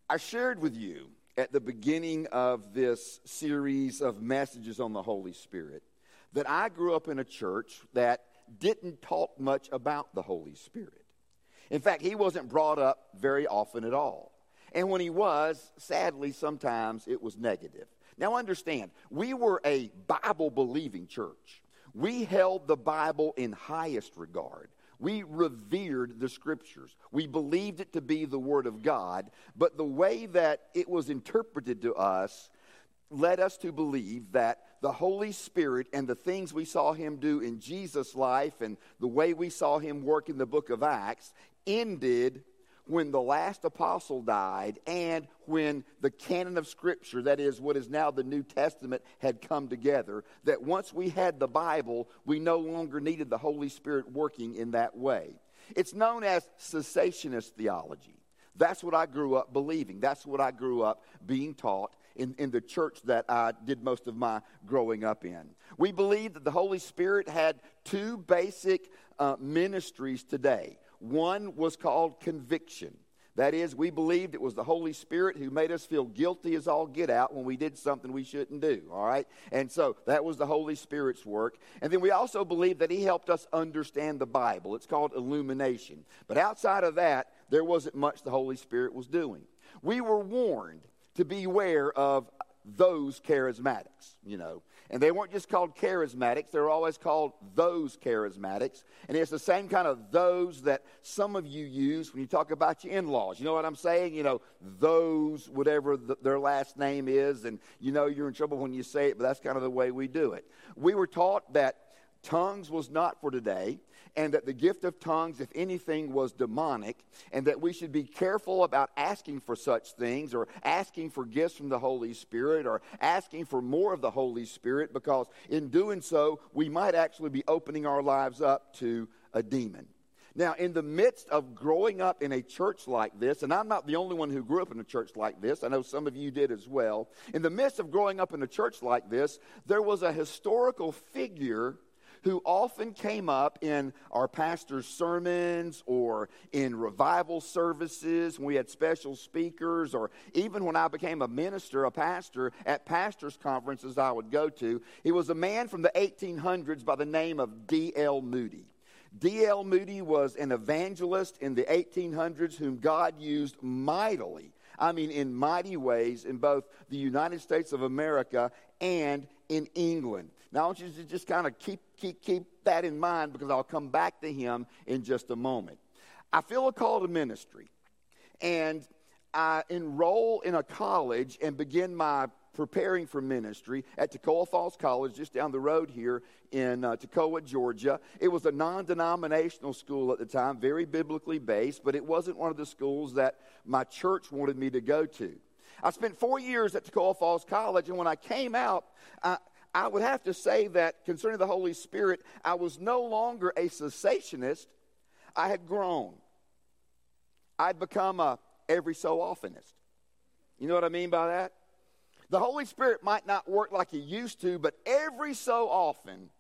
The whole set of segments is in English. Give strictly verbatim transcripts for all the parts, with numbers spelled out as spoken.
I shared with you at the beginning of this series of messages on the Holy Spirit that I grew up in a church that didn't talk much about the Holy Spirit. In fact, he wasn't brought up very often at all. And when he was, sadly, sometimes it was negative. Now understand, we were a Bible-believing church. We held the Bible in highest regard. We revered the Scriptures. We believed it to be the Word of God, but the way that it was interpreted to us led us to believe that the Holy Spirit and the things we saw Him do in Jesus' life and the way we saw Him work in the book of Acts ended when the last apostle died and when the canon of Scripture, that is what is now the New Testament, had come together, that once we had the Bible, we no longer needed the Holy Spirit working in that way. It's known as cessationist theology. That's what I grew up believing. That's what I grew up being taught in, in the church that I did most of my growing up in. We believe that the Holy Spirit had two basic uh, ministries today. One was called conviction. That is, we believed it was the Holy Spirit who made us feel guilty as all get out when we did something we shouldn't do, all right? And so that was the Holy Spirit's work. And then we also believed that He helped us understand the Bible. It's called illumination. But outside of that, there wasn't much the Holy Spirit was doing. We were warned to beware of those charismatics, you know. And they weren't just called charismatics. They were always called those charismatics. And it's the same kind of those that some of you use when you talk about your in-laws. You know what I'm saying? You know, those, whatever the, their last name is. And you know you're in trouble when you say it, but that's kind of the way we do it. We were taught that tongues was not for today, and that the gift of tongues, if anything, was demonic, and that we should be careful about asking for such things or asking for gifts from the Holy Spirit or asking for more of the Holy Spirit, because in doing so, we might actually be opening our lives up to a demon. Now, in the midst of growing up in a church like this, and I'm not the only one who grew up in a church like this, I know some of you did as well. In the midst of growing up in a church like this, there was a historical figure who often came up in our pastor's sermons or in revival services when we had special speakers, or even when I became a minister, a pastor, at pastors' conferences I would go to. He was a man from the eighteen hundreds by the name of D L Moody. D L Moody was an evangelist in the eighteen hundreds whom God used mightily, I mean in mighty ways, in both the United States of America and in England. Now I want you to just kind of keep Keep, keep that in mind, because I'll come back to him in just a moment. I feel a call to ministry, and I enroll in a college and begin my preparing for ministry at Toccoa Falls College, just down the road here in uh, Toccoa, Georgia. It was a non-denominational school at the time, very biblically based, but it wasn't one of the schools that my church wanted me to go to. I spent four years at Toccoa Falls College, and when I came out, I I would have to say that concerning the Holy Spirit, I was no longer a cessationist. I had grown. I'd become a every so oftenist. You know what I mean by that? The Holy Spirit might not work like He used to, but every so often,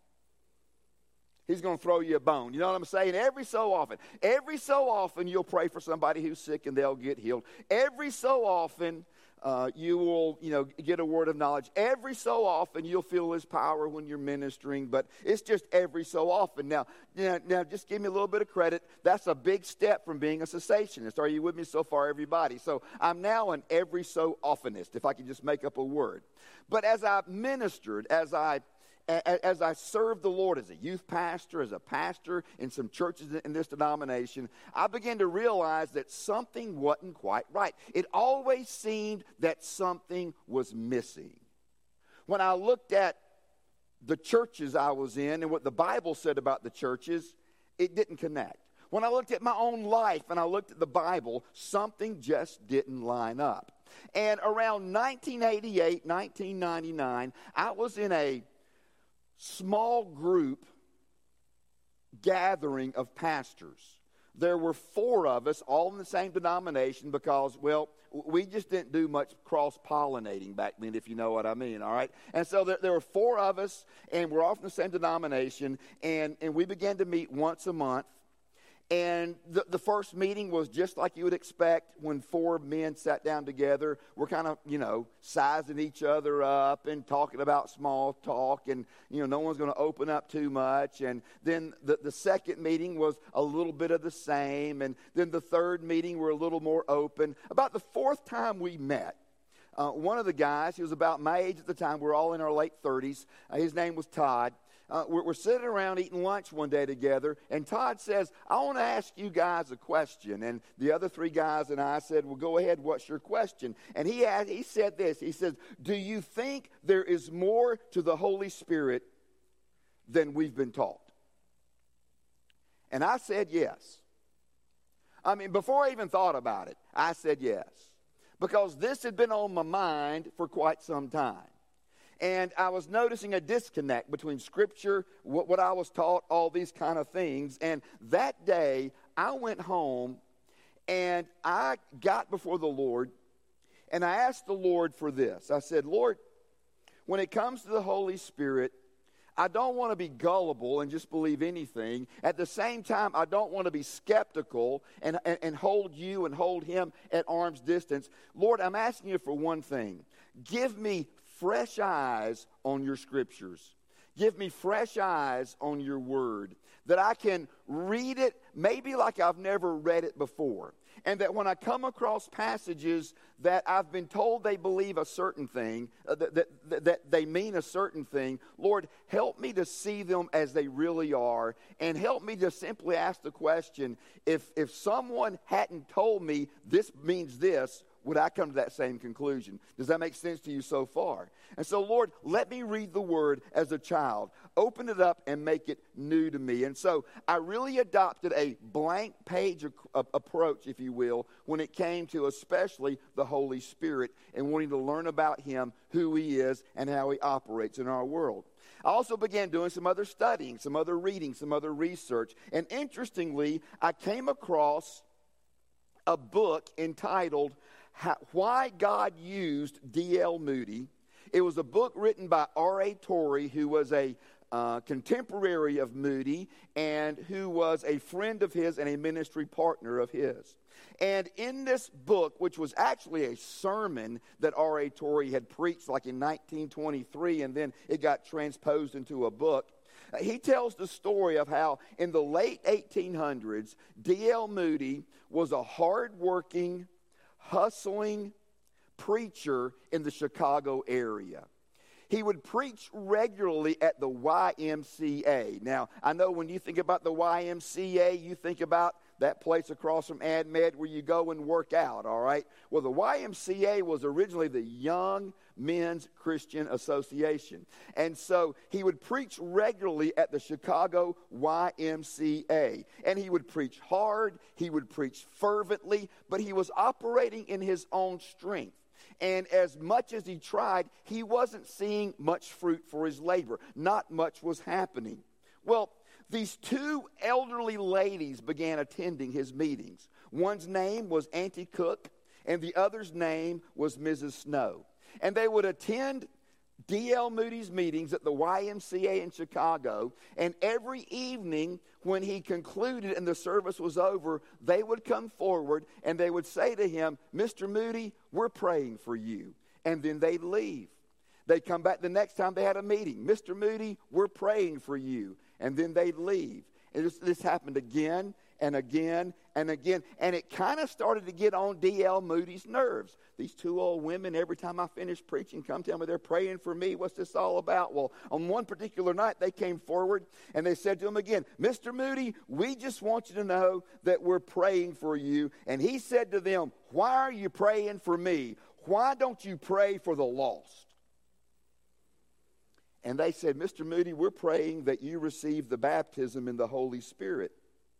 He's going to throw you a bone. You know what I'm saying? Every so often. Every so often, you'll pray for somebody who's sick and they'll get healed. Every so often, Uh, you will, you know, get a word of knowledge. Every so often, you'll feel His power when you're ministering, but it's just every so often. Now, now, now, just give me a little bit of credit. That's a big step from being a cessationist. Are you with me so far, everybody? So I'm now an every so oftenist, if I can just make up a word. But as I ministered, as I As I served the Lord as a youth pastor, as a pastor in some churches in this denomination, I began to realize that something wasn't quite right. It always seemed that something was missing. When I looked at the churches I was in and what the Bible said about the churches, it didn't connect. When I looked at my own life and I looked at the Bible, something just didn't line up. And around nineteen eighty-eight, nineteen ninety-nine, I was in a small group gathering of pastors. There were four of us, all in the same denomination, because, well, we just didn't do much cross-pollinating back then, if you know what I mean, all right? And so there, there were four of us, and we're all from the same denomination, and, and we began to meet once a month. And the, the first meeting was just like you would expect when four men sat down together. We're kind of, you know, sizing each other up and talking about small talk. And, you know, no one's going to open up too much. And then the, the second meeting was a little bit of the same. And then the third meeting, we're a little more open. About the fourth time we met, uh, one of the guys, he was about my age at the time. We were all in our late thirties. Uh, his name was Todd. Uh, we're, we're sitting around eating lunch one day together, and Todd says, I want to ask you guys a question. And the other three guys and I said, well, go ahead, what's your question? And he asked, he said this, he says, do you think there is more to the Holy Spirit than we've been taught? And I said yes. I mean, before I even thought about it, I said yes. Because this had been on my mind for quite some time. And I was noticing a disconnect between Scripture, what, what I was taught, all these kind of things. And that day, I went home and I got before the Lord and I asked the Lord for this. I said, Lord, when it comes to the Holy Spirit, I don't want to be gullible and just believe anything. At the same time, I don't want to be skeptical and, and, and hold you and hold him at arm's distance. Lord, I'm asking you for one thing. Give me fresh eyes on your Scriptures. Give me fresh eyes on your word, that I can read it maybe like I've never read it before. And that when I come across passages that I've been told they believe a certain thing, uh, that, that, that they mean a certain thing, Lord, help me to see them as they really are. And help me to simply ask the question, if, if someone hadn't told me this means this, would I come to that same conclusion? Does that make sense to you so far? And so, Lord, let me read the Word as a child. Open it up and make it new to me. And so I really adopted a blank page approach, if you will, when it came to especially the Holy Spirit and wanting to learn about Him, who He is, and how He operates in our world. I also began doing some other studying, some other reading, some other research. And interestingly, I came across a book entitled How, Why God Used D L Moody. It was a book written by R A Torrey, who was a uh, contemporary of Moody and who was a friend of his and a ministry partner of his. And in this book, which was actually a sermon that R A Torrey had preached like in nineteen twenty-three, and then it got transposed into a book, he tells the story of how in the late eighteen hundreds, D L Moody was a hard-working, hustling preacher in the Chicago area. He would preach regularly at the Y M C A. Now, I know when you think about the Y M C A, you think about that place across from AdMed where you go and work out, all right? Well, the Y M C A was originally the Young Men's Christian Association. And so he would preach regularly at the Chicago Y M C A. And he would preach hard, he would preach fervently, but he was operating in his own strength. And as much as he tried, he wasn't seeing much fruit for his labor. Not much was happening. Well, these two elderly ladies began attending his meetings. One's name was Auntie Cook, and the other's name was Missus Snow. And they would attend D L Moody's meetings at the Y M C A in Chicago, and every evening when he concluded and the service was over, they would come forward and they would say to him, Mister Moody, we're praying for you. And then they'd leave. They'd come back the next time they had a meeting. Mister Moody, we're praying for you. And then they'd leave. And this, this happened again and again and again. And it kind of started to get on D L Moody's nerves. These two old women, every time I finish preaching, come tell me they're praying for me. What's this all about? Well, on one particular night, they came forward and they said to him again, Mister Moody, we just want you to know that we're praying for you. And he said to them, why are you praying for me? Why don't you pray for the lost? And they said, Mister Moody, we're praying that you receive the baptism in the Holy Spirit.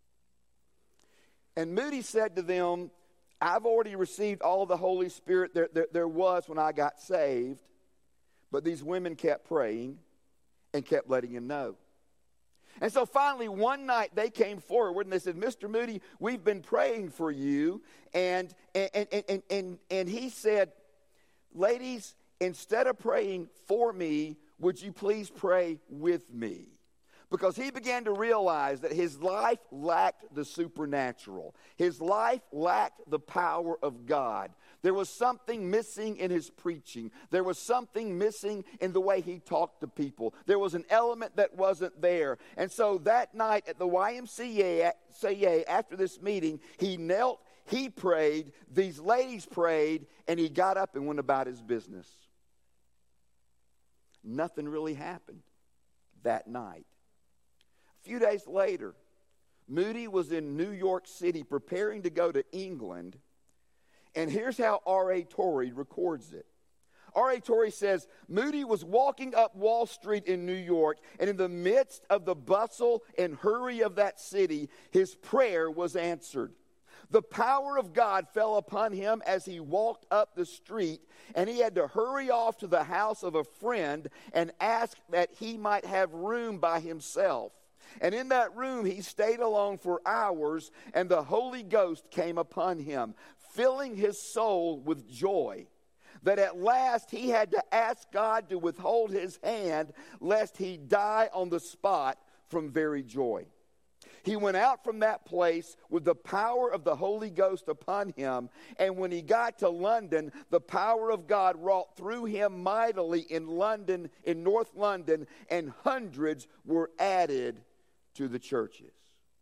And Moody said to them, I've already received all the Holy Spirit there, there, there was when I got saved. But these women kept praying and kept letting him know. And so finally one night they came forward and they said, Mister Moody, we've been praying for you. And, and, and, and, and, and he said, ladies, instead of praying for me, would you please pray with me? because he began to realize that his life lacked the supernatural. His life lacked the power of God. There was something missing in his preaching. There was something missing in the way he talked to people. There was an element that wasn't there. And so that night at the Y M C A, after this meeting, he knelt, he prayed, these ladies prayed, and he got up and went about his business. Nothing really happened that night. A few days later, Moody was in New York City preparing to go to England, and here's how R A Torrey records it. R A Torrey says, Moody was walking up Wall Street in New York, and in the midst of the bustle and hurry of that city, his prayer was answered. The power of God fell upon him as he walked up the street, and he had to hurry off to the house of a friend and ask that he might have room by himself. And in that room he stayed alone for hours, and the Holy Ghost came upon him, filling his soul with joy, that at last he had to ask God to withhold his hand lest he die on the spot from very joy. He went out from that place with the power of the Holy Ghost upon him, and when he got to London, the power of God wrought through him mightily in London, in North London, and hundreds were added to the churches.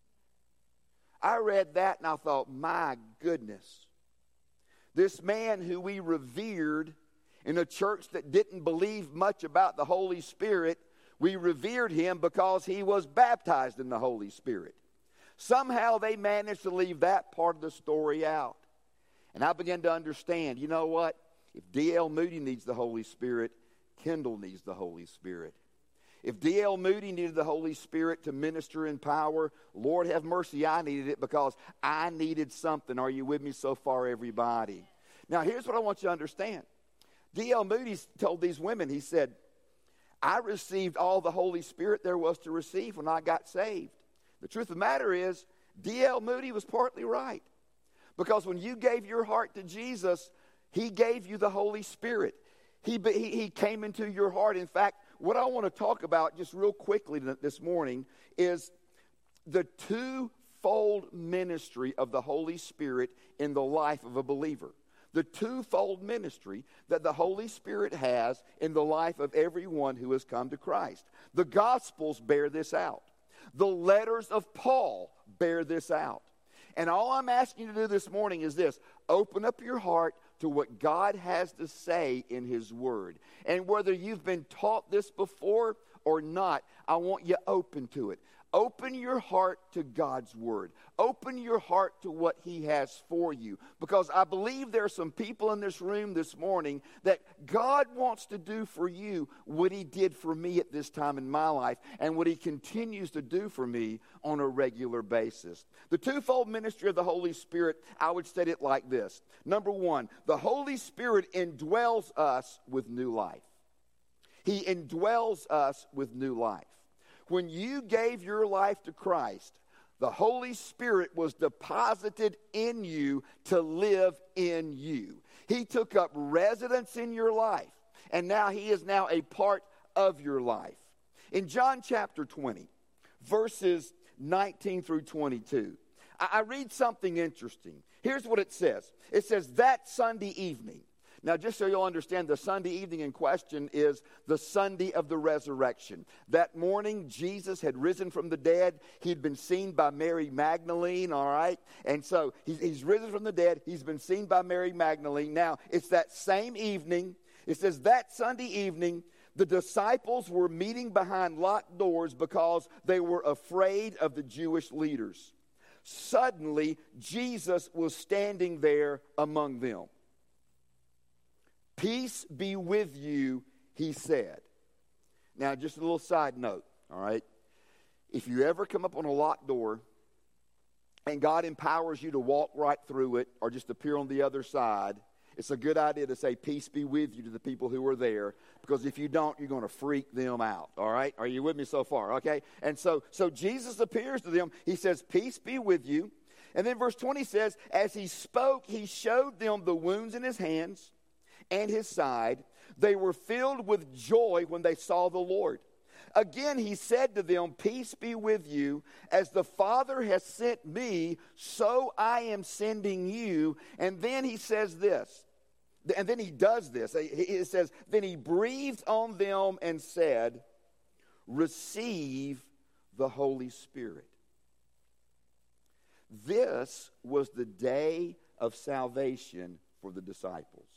I read that and I thought, my goodness, this man who we revered in a church that didn't believe much about the Holy Spirit, we revered him because he was baptized in the Holy Spirit. Somehow they managed to leave that part of the story out. And I began to understand, you know what? If D L Moody needs the Holy Spirit, Kendall needs the Holy Spirit. If D L Moody needed the Holy Spirit to minister in power, Lord have mercy, I needed it because I needed something. Are you with me so far, everybody? Now, here's what I want you to understand. D L Moody told these women, he said, I received all the Holy Spirit there was to receive when I got saved. The truth of the matter is, D L Moody was partly right. Because when you gave your heart to Jesus, he gave you the Holy Spirit. He, he, he came into your heart. In fact, what I want to talk about just real quickly this morning is the twofold ministry of the Holy Spirit in the life of a believer. The twofold ministry that the Holy Spirit has in the life of everyone who has come to Christ. The Gospels bear this out. The letters of Paul bear this out. And all I'm asking you to do this morning is this. Open up your heart to what God has to say in his word. And whether you've been taught this before or not, I want you open to it. Open your heart to God's word. Open your heart to what he has for you. Because I believe there are some people in this room this morning that God wants to do for you what he did for me at this time in my life and what he continues to do for me on a regular basis. The twofold ministry of the Holy Spirit, I would state it like this. Number one, the Holy Spirit indwells us with new life. He indwells us with new life. When you gave your life to Christ, the Holy Spirit was deposited in you to live in you. He took up residence in your life, and now he is now a part of your life. In John chapter twenty, verses nineteen through twenty-two, I, I read something interesting. Here's what it says. It says, that Sunday evening. Now, just so you'll understand, the Sunday evening in question is the Sunday of the resurrection. That morning, Jesus had risen from the dead. He'd been seen by Mary Magdalene, all right? And so he's, he's risen from the dead. He's been seen by Mary Magdalene. Now, it's that same evening. It says that Sunday evening, the disciples were meeting behind locked doors because they were afraid of the Jewish leaders. Suddenly, Jesus was standing there among them. Peace be with you, he said. Now, just a little side note, all right? If you ever come up on a locked door and God empowers you to walk right through it or just appear on the other side, it's a good idea to say, peace be with you to the people who are there, because if you don't, you're going to freak them out, all right? Are you with me so far, okay? And so, so Jesus appears to them. He says, peace be with you. And then verse twenty says, as he spoke, he showed them the wounds in his hands and his side. They were filled with joy when they saw the Lord. Again, he said to them, peace be with you. As the Father has sent me, so I am sending you. And then he says this, and then he does this. It says, then he breathed on them and said, receive the Holy Spirit. This was the day of salvation for the disciples.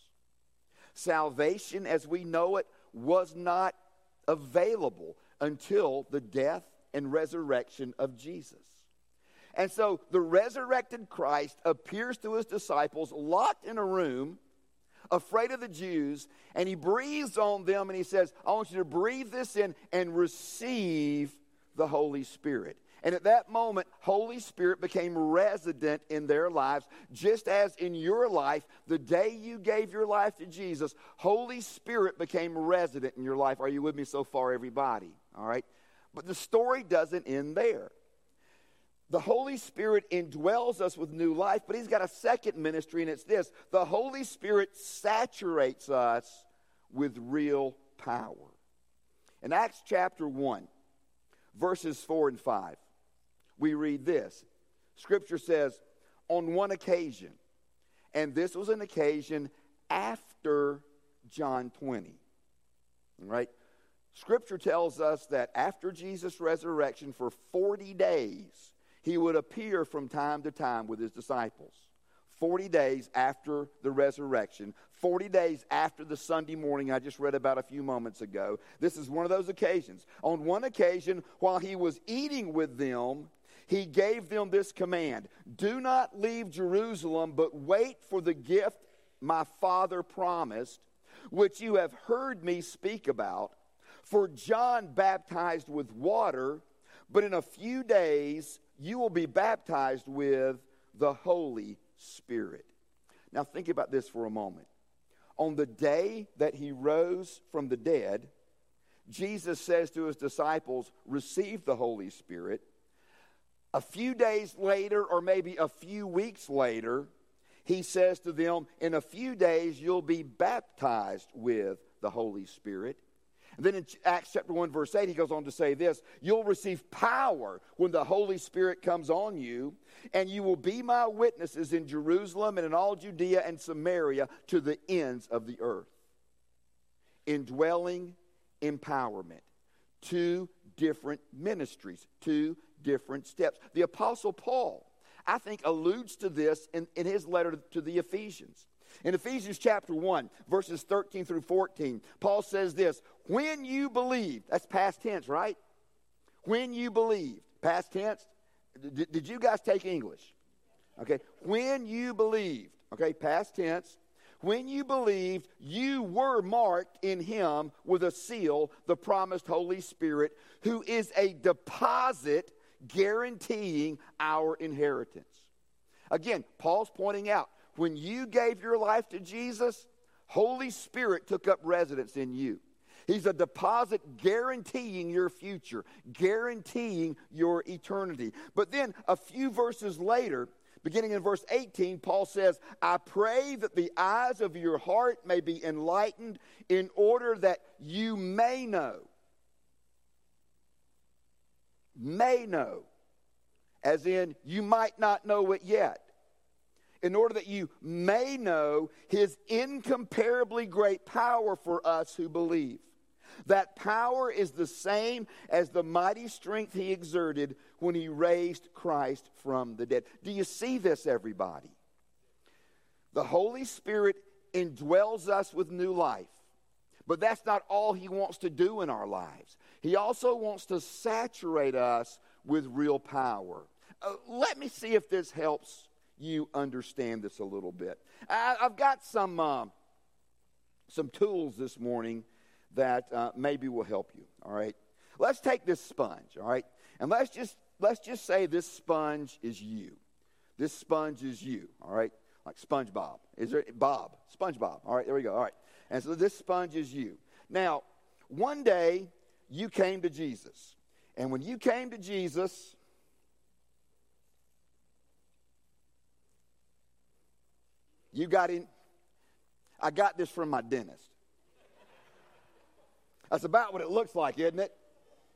Salvation, as we know it, was not available until the death and resurrection of Jesus. And so the resurrected Christ appears to his disciples locked in a room, afraid of the Jews, and he breathes on them and he says, I want you to breathe this in and receive the Holy Spirit. And at that moment, Holy Spirit became resident in their lives, just as in your life, the day you gave your life to Jesus, Holy Spirit became resident in your life. Are you with me so far, everybody? All right? But the story doesn't end there. The Holy Spirit indwells us with new life, but he's got a second ministry, and it's this. The Holy Spirit saturates us with real power. In Acts chapter one, verses four and five, we read this. Scripture says, on one occasion, and this was an occasion after John twenty. Right? Scripture tells us that after Jesus' resurrection for forty days, he would appear from time to time with his disciples. forty days after the resurrection, forty days after the Sunday morning I just read about a few moments ago. This is one of those occasions. On one occasion, while he was eating with them, he gave them this command: do not leave Jerusalem, but wait for the gift my Father promised, which you have heard me speak about. For John baptized with water, but in a few days you will be baptized with the Holy Spirit. Now think about this for a moment. On the day that he rose from the dead, Jesus says to his disciples, receive the Holy Spirit. A few days later, or maybe a few weeks later, he says to them, in a few days you'll be baptized with the Holy Spirit. And then in Acts chapter one, verse eight, he goes on to say this: you'll receive power when the Holy Spirit comes on you, and you will be my witnesses in Jerusalem and in all Judea and Samaria to the ends of the earth. Indwelling, empowerment. Two different ministries, two different steps. The Apostle Paul, I think, alludes to this in, in his letter to the Ephesians. In Ephesians chapter one, verses thirteen through fourteen, Paul says this: when you believed, that's past tense, right? When you believed, past tense. D- did you guys take English? Okay. When you believed, okay, past tense. When you believed, you were marked in him with a seal, the promised Holy Spirit, who is a deposit guaranteeing our inheritance. Again, Paul's pointing out, when you gave your life to Jesus, Holy Spirit took up residence in you. He's a deposit guaranteeing your future, guaranteeing your eternity. But then a few verses later, beginning in verse eighteen, Paul says, I pray that the eyes of your heart may be enlightened in order that you may know. May know. As in, you might not know it yet. In order that you may know his incomparably great power for us who believe. That power is the same as the mighty strength he exerted when he raised Christ from the dead. Do you see this, everybody? The Holy Spirit indwells us with new life. But that's not all he wants to do in our lives. He also wants to saturate us with real power. Uh, let me see if this helps you understand this a little bit. I, I've got some uh, some tools this morning that uh, maybe will help you. All right, let's take this sponge. All right, and let's just let's just say this sponge is you. This sponge is you. All right, like SpongeBob. Is there Bob? SpongeBob. All right, there we go. All right, and so this sponge is you. Now, one day you came to Jesus, and when you came to Jesus, you got in. I got this from my dentist. That's about what it looks like, isn't it?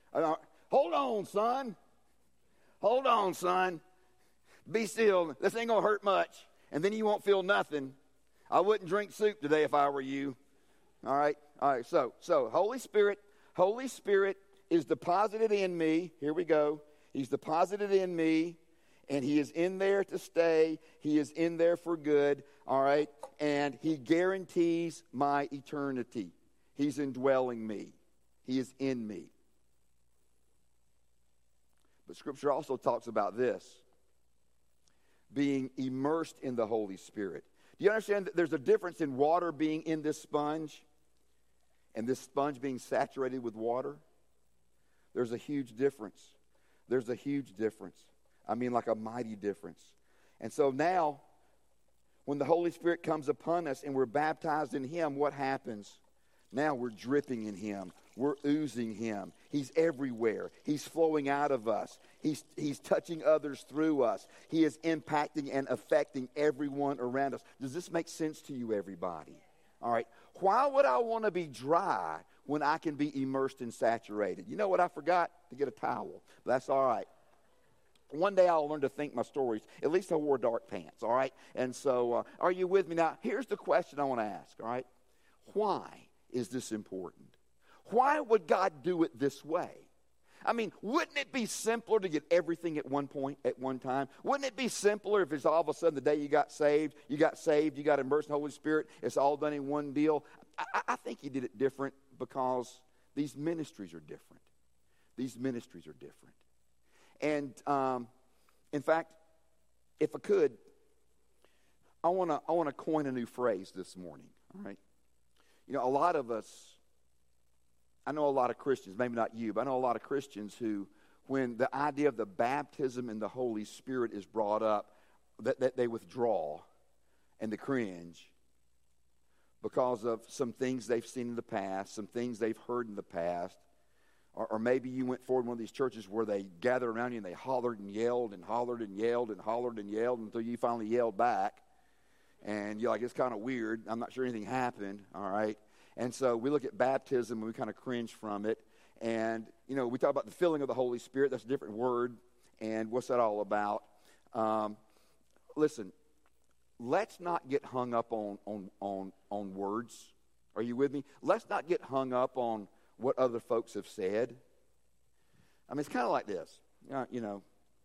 Uh, Hold on, son. Hold on, son. Be still. This ain't going to hurt much. And then you won't feel nothing. I wouldn't drink soup today if I were you. All right? All right, so, so Holy Spirit, Holy Spirit is deposited in me. Here we go. He's deposited in me, and he is in there to stay. He is in there for good, all right? And he guarantees my eternity. He's indwelling me. He is in me. But Scripture also talks about this, being immersed in the Holy Spirit. Do you understand that there's a difference in water being in this sponge and this sponge being saturated with water? There's a huge difference. There's a huge difference. I mean, like a mighty difference. And so now, when the Holy Spirit comes upon us and we're baptized in him, what happens? Now we're dripping in him. We're oozing him. He's everywhere. He's flowing out of us. He's, he's touching others through us. He is impacting and affecting everyone around us. Does this make sense to you, everybody? All right. Why would I want to be dry when I can be immersed and saturated? You know what? I forgot to get a towel. But that's all right. One day I'll learn to think my stories. At least I wore dark pants, all right? And so uh, are you with me? Now, here's the question I want to ask, all right? Why is this important? Why would God do it this way? I mean, wouldn't it be simpler to get everything at one point, at one time? Wouldn't it be simpler if it's all of a sudden the day you got saved, you got saved, you got immersed in the Holy Spirit, it's all done in one deal? I, I think he did it different because these ministries are different. These ministries are different. And, um, in fact, if I could, I want to I want to coin a new phrase this morning, all right? You know, a lot of us, I know a lot of Christians, maybe not you, but I know a lot of Christians who, when the idea of the baptism in the Holy Spirit is brought up, that, that they withdraw and they cringe because of some things they've seen in the past, some things they've heard in the past. Or, or maybe you went forward in one of these churches where they gathered around you and they hollered and yelled and hollered and yelled and hollered and yelled until you finally yelled back. And you're like, it's kind of weird. I'm not sure anything happened, all right? And so we look at baptism and we kind of cringe from it. And, you know, we talk about the filling of the Holy Spirit. That's a different word. And what's that all about? Um, listen, let's not get hung up on, on, on, on words. Are you with me? Let's not get hung up on what other folks have said. I mean, it's kind of like this. Uh, you know,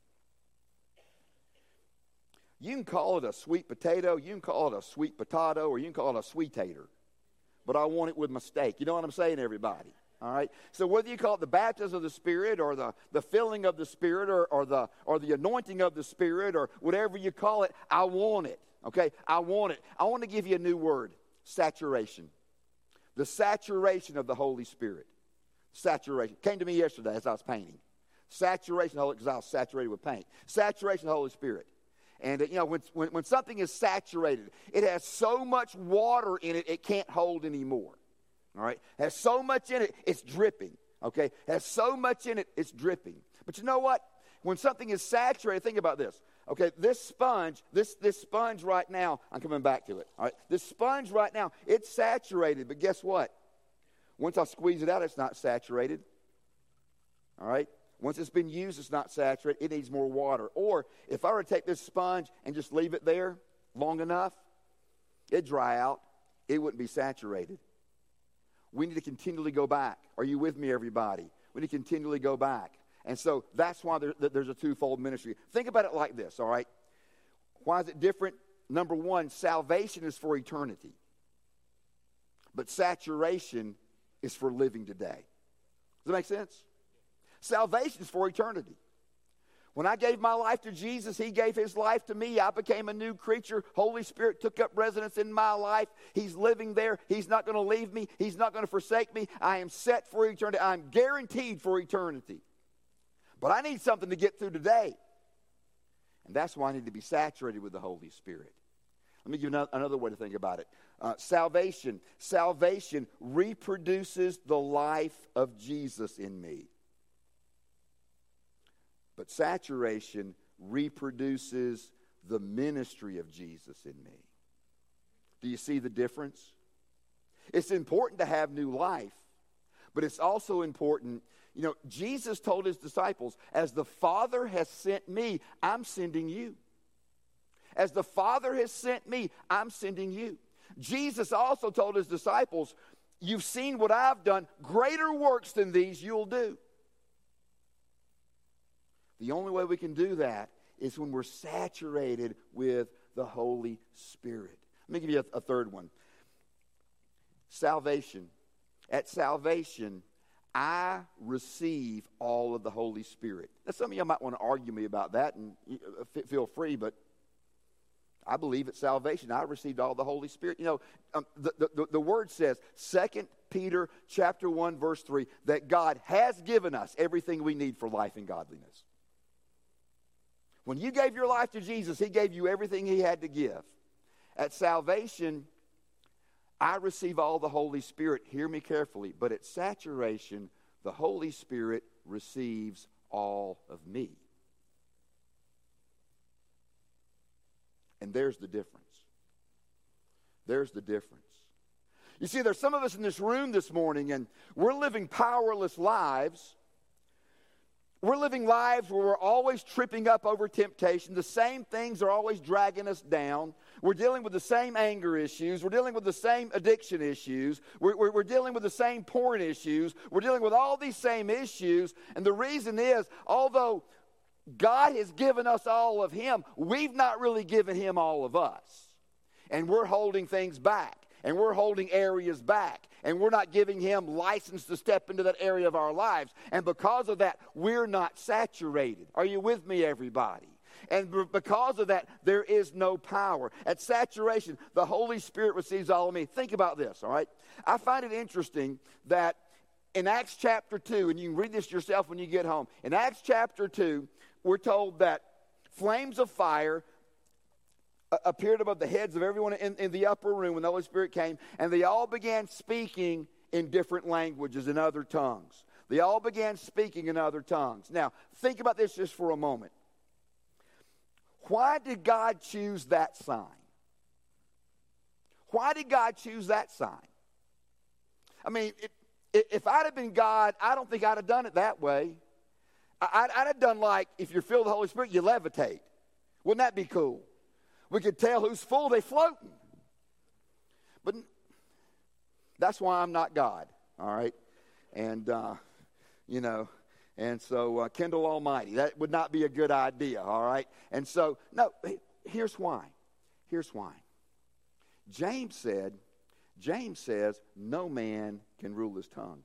you can call it a sweet potato, you can call it a sweet potato, or you can call it a sweet tater. But I want it with my steak. You know what I'm saying, everybody? All right? So whether you call it the baptism of the Spirit or the, the filling of the Spirit or, or, the, or the anointing of the Spirit or whatever you call it, I want it. Okay? I want it. I want to give you a new word, saturation. The saturation of the Holy Spirit. Saturation. Came to me yesterday as I was painting. Saturation of the Holy, because I was saturated with paint. Saturation of the Holy Spirit. And, you know, when, when, when something is saturated, it has so much water in it, it can't hold anymore. All right? It has so much in it, it's dripping. Okay? It has so much in it, it's dripping. But you know what? When something is saturated, think about this. Okay, this sponge, this, this sponge right now, I'm coming back to it. All right? This sponge right now, it's saturated, but guess what? Once I squeeze it out, it's not saturated. All right? Once it's been used, it's not saturated. It needs more water. Or if I were to take this sponge and just leave it there long enough, it'd dry out. It wouldn't be saturated. We need to continually go back. Are you with me, everybody? We need to continually go back. And so that's why there, there's a twofold ministry. Think about it like this, all right? Why is it different? Number one, salvation is for eternity. But saturation is for living today. Does that make sense? Salvation is for eternity. When I gave my life to Jesus, he gave his life to me. I became a new creature. Holy Spirit took up residence in my life. He's living there. He's not going to leave me. He's not going to forsake me. I am set for eternity. I'm guaranteed for eternity. But I need something to get through today. And that's why I need to be saturated with the Holy Spirit. Let me give you another way to think about it. Uh, salvation. Salvation reproduces the life of Jesus in me. But saturation reproduces the ministry of Jesus in me. Do you see the difference? It's important to have new life, But it's also important, you know, Jesus told his disciples, as the Father has sent me, I'm sending you. As the Father has sent me, I'm sending you. Jesus also told his disciples, you've seen what I've done. Greater works than these you'll do. The only way we can do that is when we're saturated with the Holy Spirit. Let me give you a, a third one. Salvation. At salvation, I receive all of the Holy Spirit. Now, some of you might want to argue me about that, and feel free, but I believe at salvation I received all the Holy Spirit. You know, um, the, the, the word says, Second Peter chapter one, verse three, that God has given us everything we need for life and godliness. When you gave your life to Jesus, he gave you everything he had to give. At salvation, I receive all the Holy Spirit. Hear me carefully. But at saturation, the Holy Spirit receives all of me. And there's the difference. There's the difference. You see, there's some of us in this room this morning, and we're living powerless lives. We're living lives where we're always tripping up over temptation. The same things are always dragging us down. We're dealing with the same anger issues. We're dealing with the same addiction issues. We're, we're, we're dealing with the same porn issues. We're dealing with all these same issues. And the reason is, although God has given us all of him, we've not really given him all of us. And we're holding things back. And we're holding areas back. And we're not giving him license to step into that area of our lives. And because of that, we're not saturated. Are you with me, everybody? And b- because of that, there is no power. At saturation, the Holy Spirit receives all of me. Think about this, all right? I find it interesting that in Acts chapter two, and you can read this yourself when you get home. In Acts chapter two, we're told that flames of fire appeared above the heads of everyone in, in the upper room when the Holy Spirit came, and they all began speaking in different languages, in other tongues. They all began speaking in other tongues. Now, think about this just for a moment. Why did God choose that sign? Why did God choose that sign? I mean, it, if I'd have been God, I don't think I'd have done it that way. I'd, I'd have done like, if you're filled with the Holy Spirit, you levitate. Wouldn't that be cool? We could tell who's full, they floating. But that's why I'm not God, all right? And, uh, you know, and so uh, Kendall Almighty, that would not be a good idea, all right? And so, no, here's why. Here's why. James said, James says, no man can rule his tongue.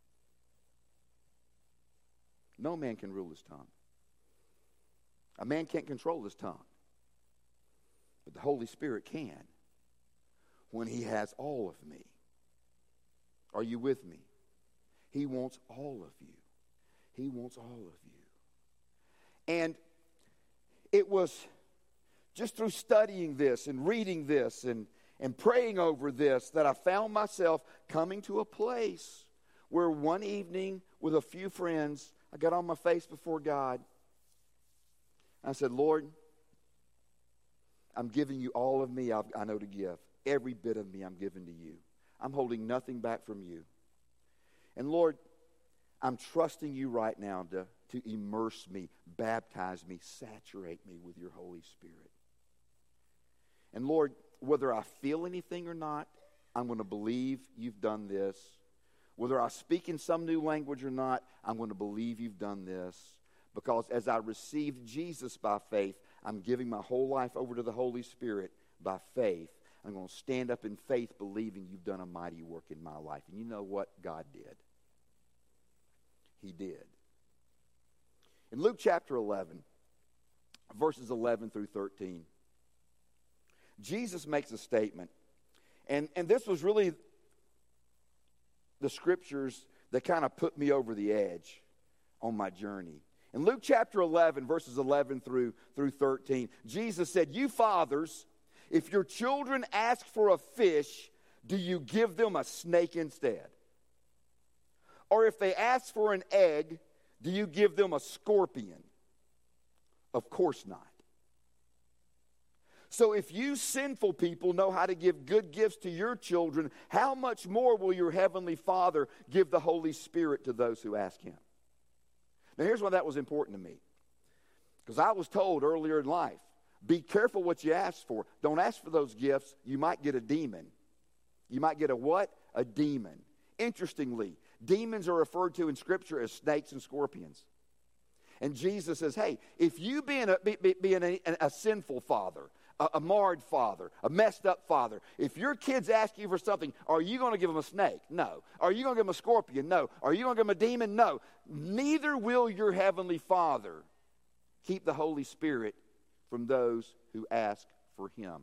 No man can rule his tongue. A man can't control his tongue. But the Holy Spirit can when he has all of me. Are you with me? He wants all of you. He wants all of you. And it was just through studying this and reading this and, and praying over this that I found myself coming to a place where one evening with a few friends, I got on my face before God. I said, Lord, I'm giving you all of me I've, I know to give. Every bit of me I'm giving to you. I'm holding nothing back from you. And Lord, I'm trusting you right now to, to immerse me, baptize me, saturate me with your Holy Spirit. And Lord, whether I feel anything or not, I'm going to believe you've done this. Whether I speak in some new language or not, I'm going to believe you've done this. Because as I received Jesus by faith, I'm giving my whole life over to the Holy Spirit by faith. I'm going to stand up in faith believing you've done a mighty work in my life. And you know what? God did. He did. In Luke chapter eleven, verses eleven through thirteen, Jesus makes a statement. And, and this was really the scriptures that kind of put me over the edge on my journey. In Luke chapter eleven, verses eleven through, through thirteen, Jesus said, you fathers, if your children ask for a fish, do you give them a snake instead? Or if they ask for an egg, do you give them a scorpion? Of course not. So if you sinful people know how to give good gifts to your children, how much more will your heavenly Father give the Holy Spirit to those who ask him? Now here's why that was important to me. Because I was told earlier in life, be careful what you ask for. Don't ask for those gifts. You might get a demon. You might get a what? A demon. Interestingly, demons are referred to in Scripture as snakes and scorpions. And Jesus says, hey, if you being a, be, being a, a sinful father, a, a marred father, a messed up father, if your kids ask you for something, are you going to give them a snake? No. Are you going to give them a scorpion? No. Are you going to give them a demon? No. Neither will your heavenly Father keep the Holy Spirit from those who ask for him.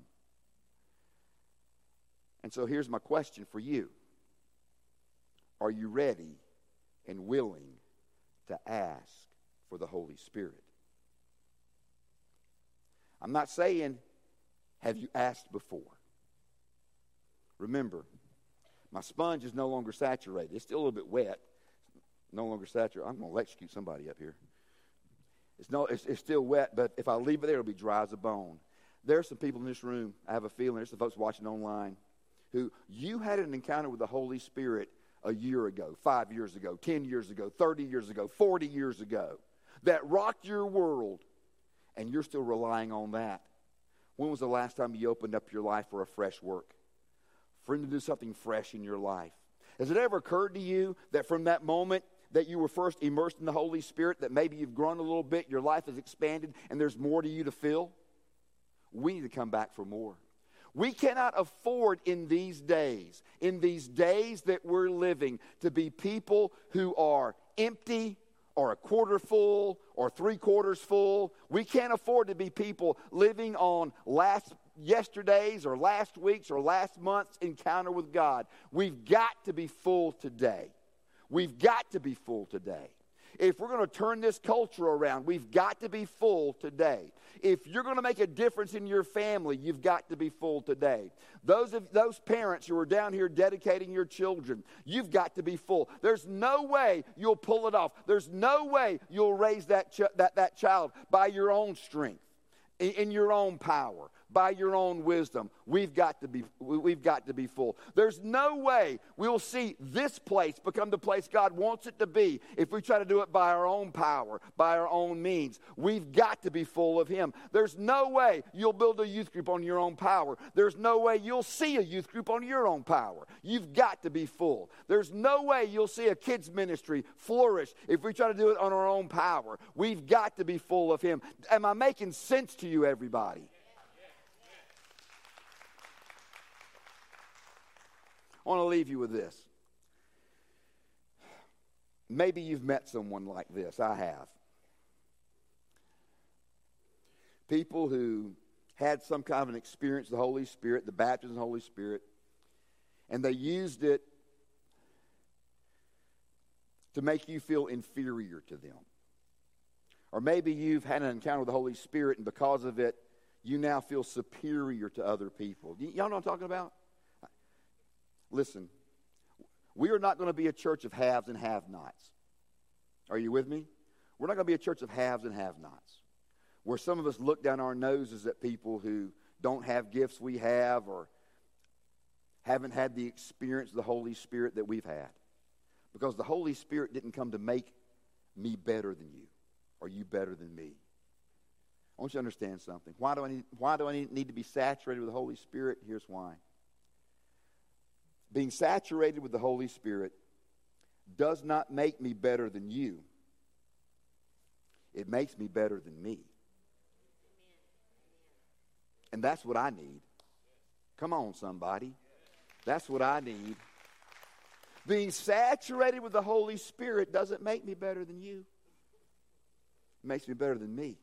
And so here's my question for you. Are you ready and willing to ask for the Holy Spirit? I'm not saying, have you asked before? Remember, my sponge is no longer saturated. It's still a little bit wet. No longer saturated. I'm going to electrocute somebody up here. It's, no, it's, it's still wet, but if I leave it there, it'll be dry as a bone. There are some people in this room, I have a feeling, there's some folks watching online, who you had an encounter with the Holy Spirit a year ago, five years ago, ten years ago, thirty years ago, forty years ago, that rocked your world, and you're still relying on that. When was the last time you opened up your life for a fresh work? For him to do something fresh in your life? Has it ever occurred to you that from that moment that you were first immersed in the Holy Spirit, that maybe you've grown a little bit, your life has expanded, and there's more to you to fill? We need to come back for more. We cannot afford in these days, in these days that we're living, to be people who are empty or a quarter full or three quarters full. We can't afford to be people living on last yesterday's or last week's or last month's encounter with God. We've got to be full today. We've got to be full today. If we're going to turn this culture around, we've got to be full today. If you're going to make a difference in your family, you've got to be full today. Those of those parents who are down here dedicating your children, you've got to be full. There's no way you'll pull it off. There's no way you'll raise that ch- that, that child by your own strength, in, in your own power, by your own wisdom. We've got to be we've got to be full. There's no way we'll see this place become the place God wants it to be if we try to do it by our own power, by our own means. We've got to be full of him. There's no way you'll build a youth group on your own power. There's no way you'll see a youth group on your own power. You've got to be full. There's no way you'll see a kids ministry flourish if we try to do it on our own power. We've got to be full of him. Am I making sense to you, everybody? I want to leave you with this. Maybe you've met someone like this. I have. People who had some kind of an experience with the Holy Spirit, the baptism of the Holy Spirit, and they used it to make you feel inferior to them. Or maybe you've had an encounter with the Holy Spirit, and because of it, you now feel superior to other people. Y- y'all know what I'm talking about? Listen, we are not going to be a church of haves and have-nots. Are you with me? We're not going to be a church of haves and have-nots, where some of us look down our noses at people who don't have gifts we have or haven't had the experience of the Holy Spirit that we've had. Because the Holy Spirit didn't come to make me better than you or you better than me. I want you to understand something. Why do I need, why do I need, need to be saturated with the Holy Spirit? Here's why. Being saturated with the Holy Spirit does not make me better than you. It makes me better than me. And that's what I need. Come on, somebody. That's what I need. Being saturated with the Holy Spirit doesn't make me better than you. It makes me better than me.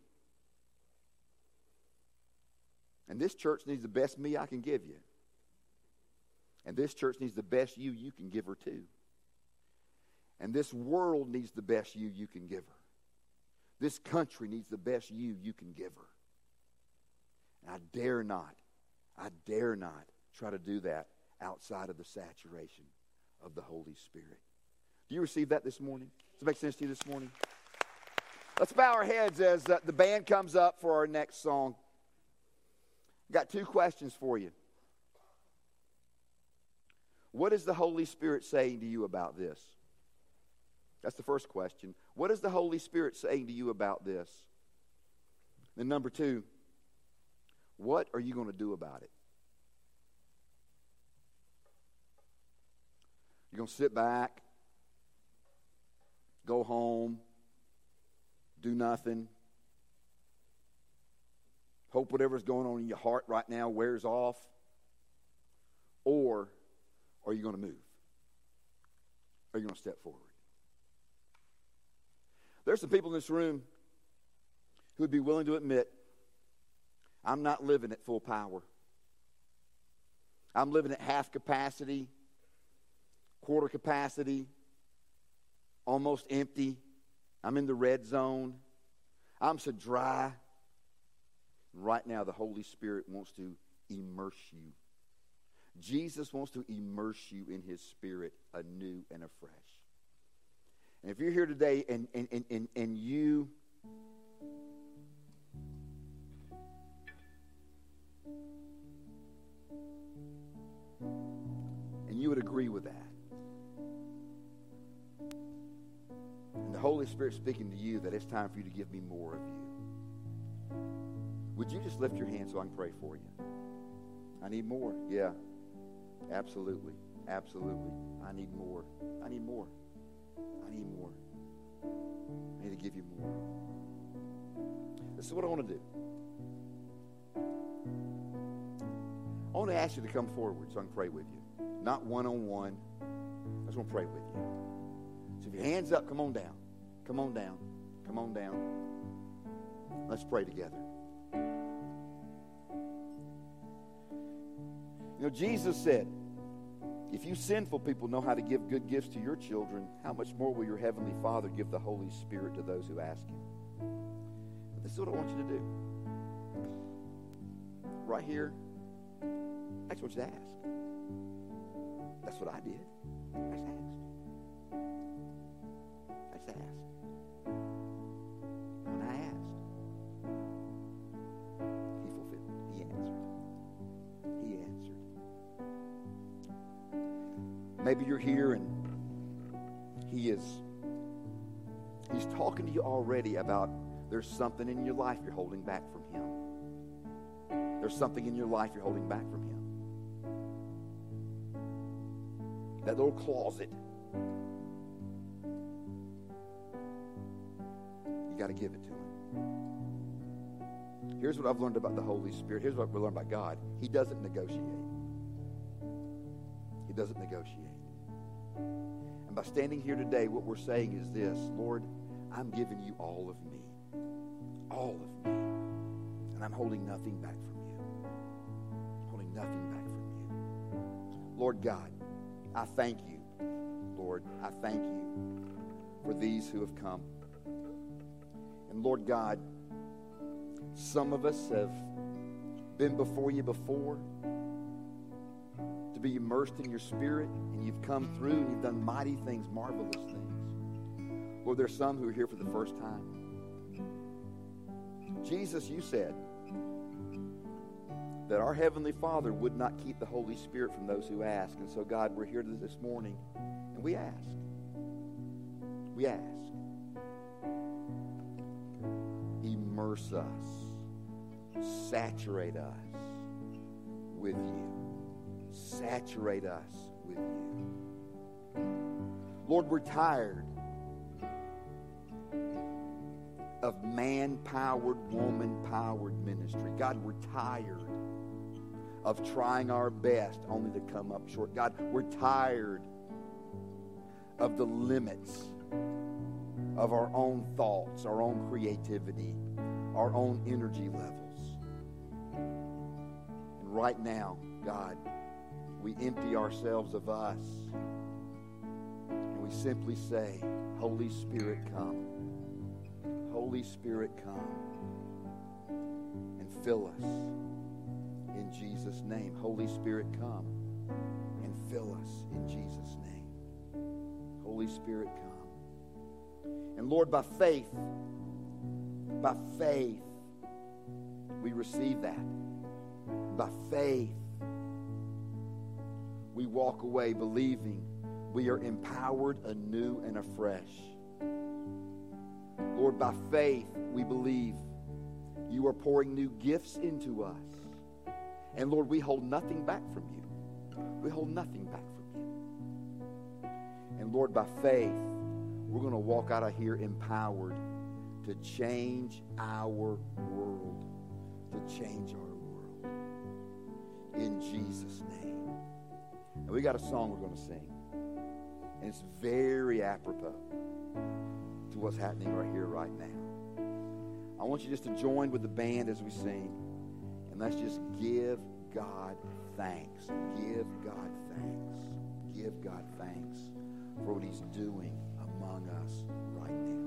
And this church needs the best me I can give you. And this church needs the best you you can give her too. And this world needs the best you you can give her. This country needs the best you you can give her. And I dare not, I dare not try to do that outside of the saturation of the Holy Spirit. Do you receive that this morning? Does it make sense to you this morning? Let's bow our heads as uh, the band comes up for our next song. Got two questions for you. What is the Holy Spirit saying to you about this? That's the first question. What is the Holy Spirit saying to you about this? Then number two, what are you going to do about it? You're going to sit back, go home, do nothing, hope whatever's going on in your heart right now wears off? Or are you going to move? Are you going to step forward? There's some people in this room who would be willing to admit, I'm not living at full power. I'm living at half capacity, quarter capacity, almost empty. I'm in the red zone. I'm so dry. Right now, the Holy Spirit wants to immerse you. Jesus wants to immerse you in His Spirit anew and afresh. And if you're here today and, and, and, and, and you and you would agree with that, and the Holy Spirit speaking to you that it's time for you to give me more of you, would you just lift your hand so I can pray for you? I need more. Yeah, absolutely. Absolutely. I need more. I need more. I need more. I need to give you more. This is what I want to do. I want to ask you to come forward so I can pray with you. Not one-on-one. I just want to pray with you. So if your hand's up, come on down. Come on down. Come on down. Let's pray together. You know, Jesus said, if you sinful people know how to give good gifts to your children, how much more will your heavenly Father give the Holy Spirit to those who ask Him? But this is what I want you to do. Right here, I just want you to ask. That's what I did. I just asked. I just asked. When I asked, He fulfilled. He answered. He answered. Maybe you're here and He is, He's talking to you already about there's something in your life you're holding back from Him. There's something in your life you're holding back from Him. That little closet. You got to give it to Him. Here's what I've learned about the Holy Spirit. Here's what we learned about God. He doesn't negotiate. He doesn't negotiate. And by standing here today, what we're saying is this: Lord, I'm giving you all of me. All of me. And I'm holding nothing back from you. I'm holding nothing back from you. Lord God, I thank you. Lord, I thank you for these who have come. And Lord God, some of us have been before you before to be immersed in your Spirit, and you've come through and you've done mighty things, marvelous things. Lord, there's some who are here for the first time. Jesus, you said that our Heavenly Father would not keep the Holy Spirit from those who ask. And so, God, we're here this morning, and we ask. We ask. Immerse us. Saturate us with you. Saturate us with you. Lord, we're tired of man-powered, woman-powered ministry. God, we're tired of trying our best only to come up short. God, we're tired of the limits of our own thoughts, our own creativity, our own energy levels. And right now, God, we empty ourselves of us and we simply say, Holy Spirit, come. Holy Spirit, come and fill us in Jesus' name. Holy Spirit, come and fill us in Jesus' name. Holy Spirit, come. And Lord, by faith, by faith, we receive that. by faith, we walk away believing we are empowered anew and afresh. Lord, by faith, we believe you are pouring new gifts into us. And Lord, we hold nothing back from you. We hold nothing back from you. And Lord, by faith, we're going to walk out of here empowered to change our world. To change our world. In Jesus' name. And we got a song we're going to sing. And it's very apropos to what's happening right here, right now. I want you just to join with the band as we sing. And let's just give God thanks. Give God thanks. Give God thanks for what he's doing among us right now.